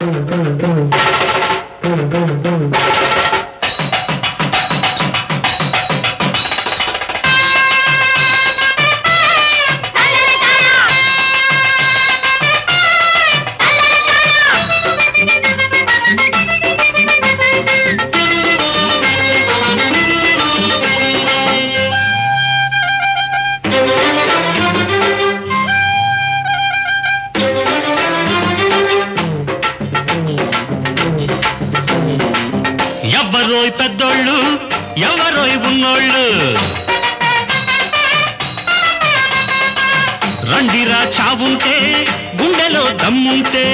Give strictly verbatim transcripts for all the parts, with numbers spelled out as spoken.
ఎవరోయ్ పెద్దోళ్ళు ఎవరోయ్ ఉన్నోళ్ళు రండిరా చావుంటే గుండెలో దమ్ముంటే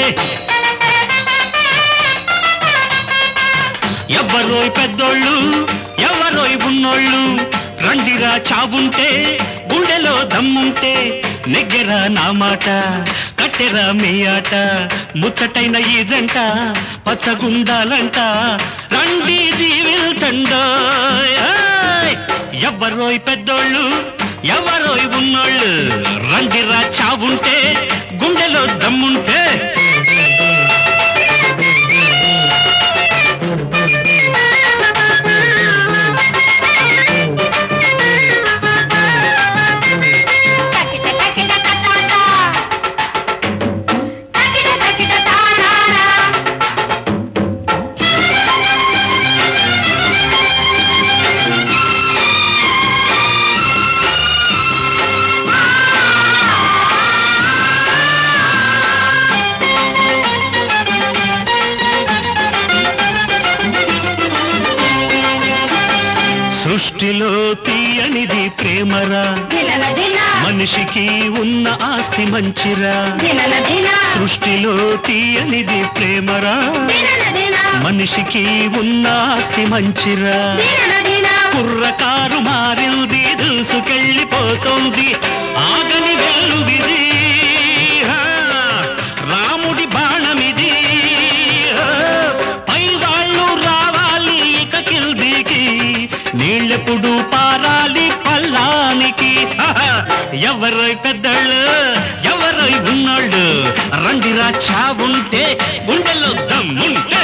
ఎవరోయ్ పెద్దోళ్ళు ఎవరోయ్ ఉన్నోళ్ళు రండిరా చావుంటే గుండెలో దమ్ముంటే నెగ్గెరా నా మాట కట్టెరా మీ ఆట ముచ్చటైన ఈ జంట పచ్చగుండాలంట రండి దీవిల్చండోయ్ ఎవరోయ్ పెద్దోళ్ళు ఎవరోయ్ ఉన్నోళ్ళు రండిరా చావుంటే గుండెలో దమ్ముంటే సృష్టిలో తీయనిది ప్రేమరా మనిషికి ఉన్న ఆస్తి మంచిరా సృష్టిలో తీయనిది ప్రేమరా మనిషికి ఉన్న ఆస్తి మంచిరా కుర్రకారు మారింది దూసుకెళ్ళిపోతోంది ఆగని వెలువిది రాముడి బాణమిది పై వాళ్ళు రావాలి ఇక కిల్దికి నీళ్ళెప్పుడు పారాలి పల్లానికి ఎవరోయ్ పెద్దోళ్ళు ఎవరోయ్ ఉన్నోళ్ళు రండిరా చావుంటే గుండెలో దమ్ముంటే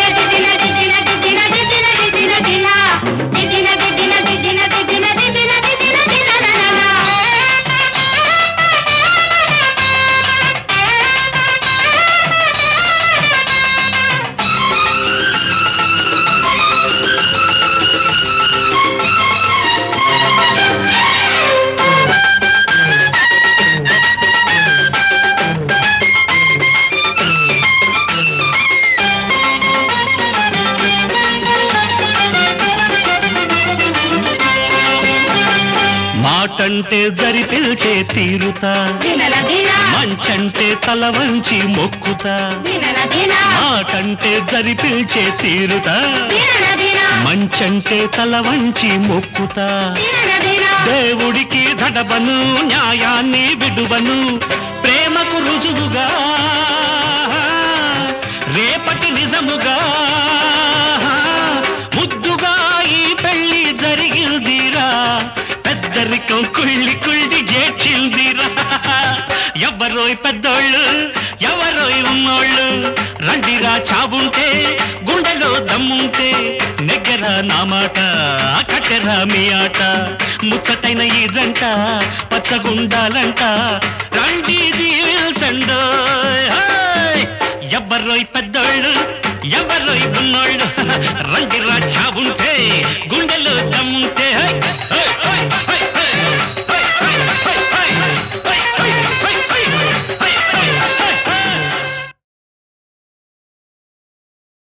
మాటంటే జరి పిల్చే తీరుతా మంచంటే తల వంచి మొక్కుతా మాటంటే జరి పిల్చే తీరుతా మంచంటే తల వంచి మొక్కుతా దేవుడికి దడబను న్యాయాన్ని విడువను ప్రేమకు రుజువుగా రేపటి నిజముగా ముద్దుగా ఈ పెళ్లి జరిగిందిరా పెద్దరికం కుళ్ళి కుళ్ళి చేచిందిరా ఎవరోయ్ పెద్దోళ్ళు ఎవరోయ్ ఉన్నోళ్ళు రండిరా చావుంటే గుండెలో దమ్ముంటే నెగ్గెరా నా మాట కట్టెరా మీ ఆట ముచ్చటైన ఈ జంట పచ్చగుండాలంట రండి దీవిల్చండోయ్ ఎవరోయ్ పెద్దోళ్ళు ఎవరోయ్ ఉన్నోళ్ళు రండిరా చావుంటే గుండెలో దమ్ముంటే